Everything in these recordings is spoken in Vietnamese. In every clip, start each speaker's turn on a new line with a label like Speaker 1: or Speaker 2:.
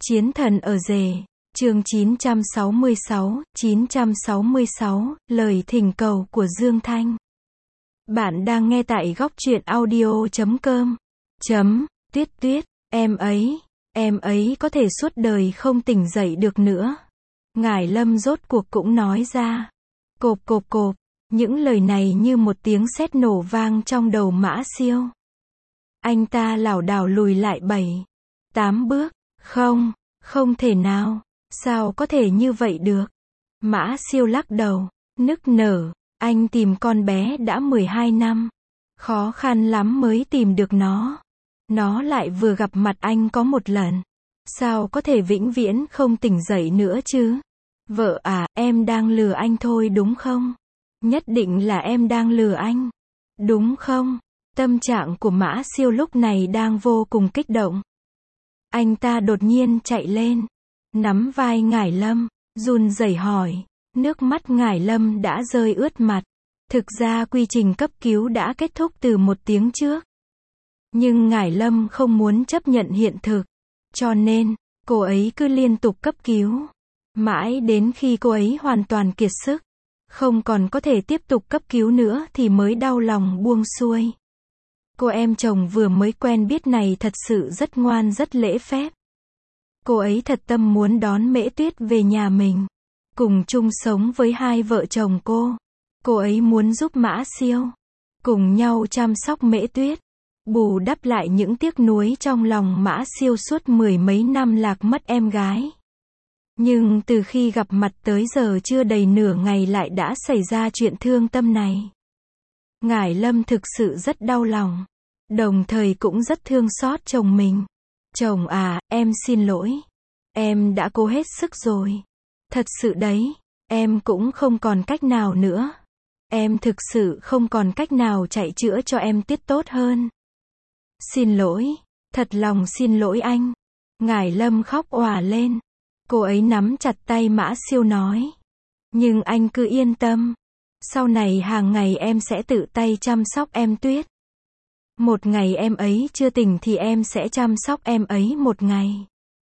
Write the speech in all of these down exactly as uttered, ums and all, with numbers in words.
Speaker 1: Chiến thần ở rể, chương chín trăm sáu mươi sáu, chín trăm sáu mươi sáu, lời thỉnh cầu của Dương Thanh. Bạn đang nghe tại góc truyện audio chấm com. Chấm, tuyết tuyết, em ấy, em ấy có thể suốt đời không tỉnh dậy được nữa. Ngải Lâm rốt cuộc cũng nói ra. Cộp cộp cộp, những lời này như một tiếng sét nổ vang trong đầu Mã Siêu. Anh ta lảo đảo lùi lại bảy, tám bước. Không, không thể nào, sao có thể như vậy được? Mã Siêu lắc đầu, nức nở, anh tìm con bé đã mười hai năm. Khó khăn lắm mới tìm được nó. Nó lại vừa gặp mặt anh có một lần. Sao có thể vĩnh viễn không tỉnh dậy nữa chứ? Vợ à, em đang lừa anh thôi đúng không? Nhất định là em đang lừa anh. Đúng không? Tâm trạng của Mã Siêu lúc này đang vô cùng kích động. Anh ta đột nhiên chạy lên, nắm vai Ngải Lâm, run rẩy hỏi. Nước mắt Ngải Lâm đã rơi ướt mặt. Thực ra quy trình cấp cứu đã kết thúc từ một tiếng trước. Nhưng Ngải Lâm không muốn chấp nhận hiện thực. Cho nên, cô ấy cứ liên tục cấp cứu. Mãi đến khi cô ấy hoàn toàn kiệt sức, không còn có thể tiếp tục cấp cứu nữa thì mới đau lòng buông xuôi. Cô em chồng vừa mới quen biết này thật sự rất ngoan rất lễ phép. Cô ấy thật tâm muốn đón Mễ Tuyết về nhà mình, cùng chung sống với hai vợ chồng cô. Cô ấy muốn giúp Mã Siêu cùng nhau chăm sóc Mễ Tuyết, bù đắp lại những tiếc nuối trong lòng Mã Siêu suốt mười mấy năm lạc mất em gái. Nhưng từ khi gặp mặt tới giờ chưa đầy nửa ngày lại đã xảy ra chuyện thương tâm này. Ngải Lâm thực sự rất đau lòng, đồng thời cũng rất thương xót chồng mình. Chồng à, em xin lỗi. Em đã cố hết sức rồi. Thật sự đấy, em cũng không còn cách nào nữa. Em thực sự không còn cách nào chạy chữa cho em Tuyết tốt hơn. Xin lỗi, thật lòng xin lỗi anh. Ngải Lâm khóc òa lên. Cô ấy nắm chặt tay Mã Siêu nói. Nhưng anh cứ yên tâm. Sau này hàng ngày em sẽ tự tay chăm sóc em Tuyết. Một ngày em ấy chưa tỉnh thì em sẽ chăm sóc em ấy một ngày.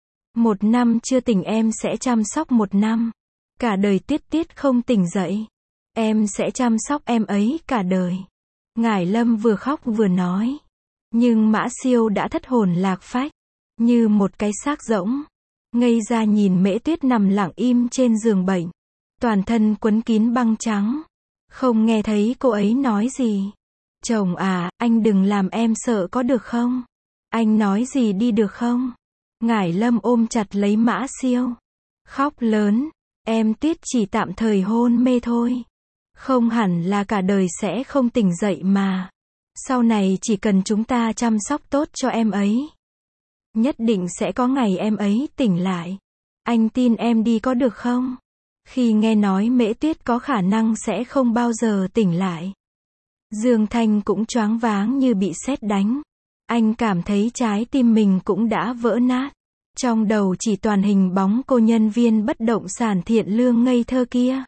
Speaker 1: Một năm chưa tỉnh em sẽ chăm sóc một năm. Cả đời Tuyết Tuyết không tỉnh dậy, em sẽ chăm sóc em ấy cả đời. Ngải Lâm vừa khóc vừa nói. Nhưng Mã Siêu đã thất hồn lạc phách, như một cái xác rỗng. Ngây ra nhìn Mễ Tuyết nằm lặng im trên giường bệnh, toàn thân quấn kín băng trắng. Không nghe thấy cô ấy nói gì. Chồng à, anh đừng làm em sợ có được không? Anh nói gì đi được không? Ngải Lâm ôm chặt lấy Mã Siêu, khóc lớn. Em Tuyết chỉ tạm thời hôn mê thôi. Không hẳn là cả đời sẽ không tỉnh dậy mà. Sau này chỉ cần chúng ta chăm sóc tốt cho em ấy, nhất định sẽ có ngày em ấy tỉnh lại. Anh tin em đi có được không? Khi nghe nói Mễ Tuyết có khả năng sẽ không bao giờ tỉnh lại, Dương Thanh cũng choáng váng như bị sét đánh. Anh cảm thấy trái tim mình cũng đã vỡ nát. Trong đầu chỉ toàn hình bóng cô nhân viên bất động sản thiện lương ngây thơ kia.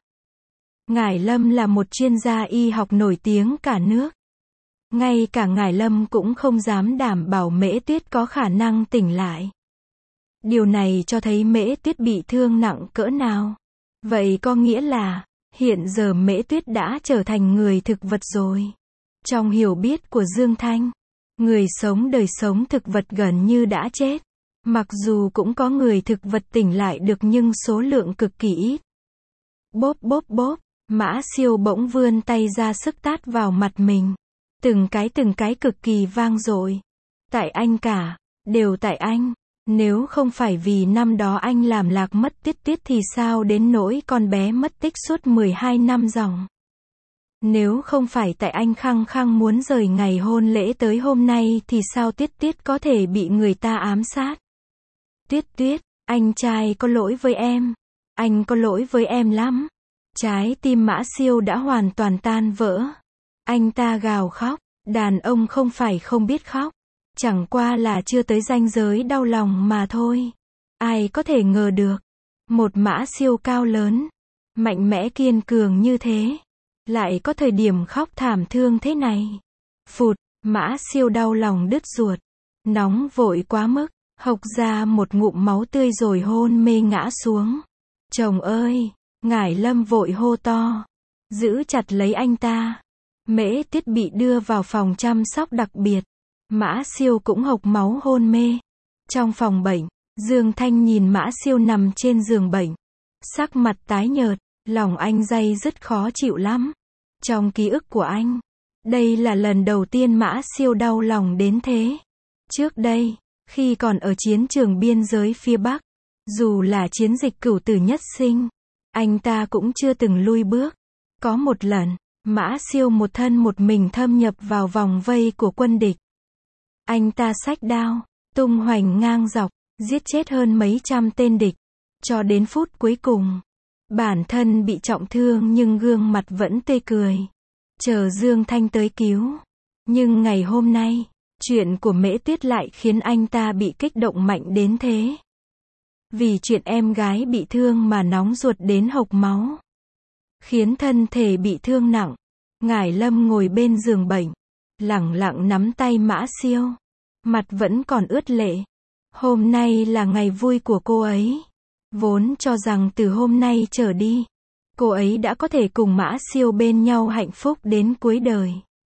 Speaker 1: Ngải Lâm là một chuyên gia y học nổi tiếng cả nước. Ngay cả Ngải Lâm cũng không dám đảm bảo Mễ Tuyết có khả năng tỉnh lại. Điều này cho thấy Mễ Tuyết bị thương nặng cỡ nào. Vậy có nghĩa là, hiện giờ Mễ Tuyết đã trở thành người thực vật rồi. Trong hiểu biết của Dương Thanh, người sống đời sống thực vật gần như đã chết. Mặc dù cũng có người thực vật tỉnh lại được nhưng số lượng cực kỳ ít. Bốp bốp bốp, Mã Siêu bỗng vươn tay ra sức tát vào mặt mình. Từng cái từng cái cực kỳ vang dội. Tại anh cả, đều tại anh. Nếu không phải vì năm đó anh làm lạc mất Tuyết Tuyết thì sao đến nỗi con bé mất tích suốt mười hai năm dòng. Nếu không phải tại anh khăng khăng muốn rời ngày hôn lễ tới hôm nay thì sao Tuyết Tuyết có thể bị người ta ám sát. Tuyết Tuyết, anh trai có lỗi với em. Anh có lỗi với em lắm. Trái tim Mã Siêu đã hoàn toàn tan vỡ. Anh ta gào khóc. Đàn ông không phải không biết khóc, chẳng qua là chưa tới ranh giới đau lòng mà thôi. Ai có thể ngờ được, một Mã Siêu cao lớn, mạnh mẽ kiên cường như thế, lại có thời điểm khóc thảm thương thế này. Phụt, Mã Siêu đau lòng đứt ruột, nóng vội quá mức. hộc ra một ngụm máu tươi rồi hôn mê ngã xuống. Chồng ơi! Ngải Lâm vội hô to, giữ chặt lấy anh ta. Mễ Tiết bị đưa vào phòng chăm sóc đặc biệt. Mã Siêu cũng hộc máu hôn mê. Trong phòng bệnh, Dương Thanh nhìn Mã Siêu nằm trên giường bệnh. Sắc mặt tái nhợt, lòng anh day dứt khó chịu lắm. Trong ký ức của anh, đây là lần đầu tiên Mã Siêu đau lòng đến thế. Trước đây, khi còn ở chiến trường biên giới phía Bắc, dù là chiến dịch Cửu Tử Nhất Sinh, anh ta cũng chưa từng lui bước. Có một lần, Mã Siêu một thân một mình thâm nhập vào vòng vây của quân địch. Anh ta xách đao, tung hoành ngang dọc, giết chết hơn mấy trăm tên địch. Cho đến phút cuối cùng, bản thân bị trọng thương nhưng gương mặt vẫn tươi cười. Chờ Dương Thanh tới cứu. Nhưng ngày hôm nay, chuyện của Mễ Tuyết lại khiến anh ta bị kích động mạnh đến thế. Vì chuyện em gái bị thương mà nóng ruột đến hộc máu, khiến thân thể bị thương nặng. Ngải Lâm ngồi bên giường bệnh, lẳng lặng nắm tay Mã Siêu, mặt vẫn còn ướt lệ. Hôm nay là ngày vui của cô ấy. Vốn cho rằng từ hôm nay trở đi, cô ấy đã có thể cùng Mã Siêu bên nhau hạnh phúc đến cuối đời.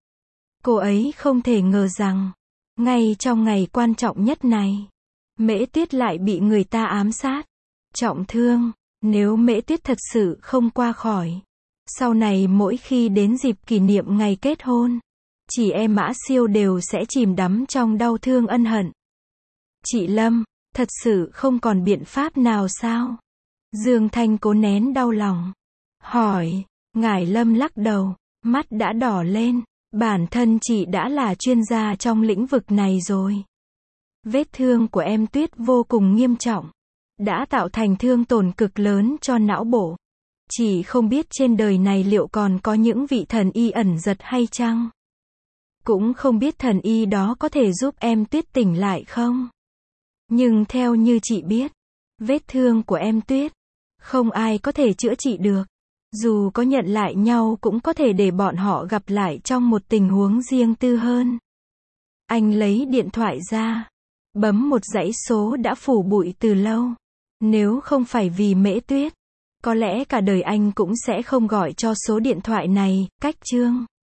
Speaker 1: Cô ấy không thể ngờ rằng, ngay trong ngày quan trọng nhất này, Mễ Tuyết lại bị người ta ám sát, trọng thương. Nếu Mễ Tuyết thật sự không qua khỏi, sau này mỗi khi đến dịp kỷ niệm ngày kết hôn, chị em Mã Siêu đều sẽ chìm đắm trong đau thương ân hận. Chị Lâm, thật sự không còn biện pháp nào sao? Dương Thanh cố nén đau lòng, hỏi. Ngải Lâm lắc đầu, mắt đã đỏ lên. Bản thân chị đã là chuyên gia trong lĩnh vực này rồi. Vết thương của em Tuyết vô cùng nghiêm trọng, đã tạo thành thương tổn cực lớn cho não bộ. Chị không biết trên đời này liệu còn có những vị thần y ẩn giật hay chăng? Cũng không biết thần y đó có thể giúp em Tuyết tỉnh lại không? Nhưng theo như chị biết, vết thương của em Tuyết, không ai có thể chữa trị được. Dù có nhận lại nhau cũng có thể để bọn họ gặp lại trong một tình huống riêng tư hơn. Anh lấy điện thoại ra, bấm một dãy số đã phủ bụi từ lâu. Nếu không phải vì Mễ Tuyết, có lẽ cả đời anh cũng sẽ không gọi cho số điện thoại này. Cách chương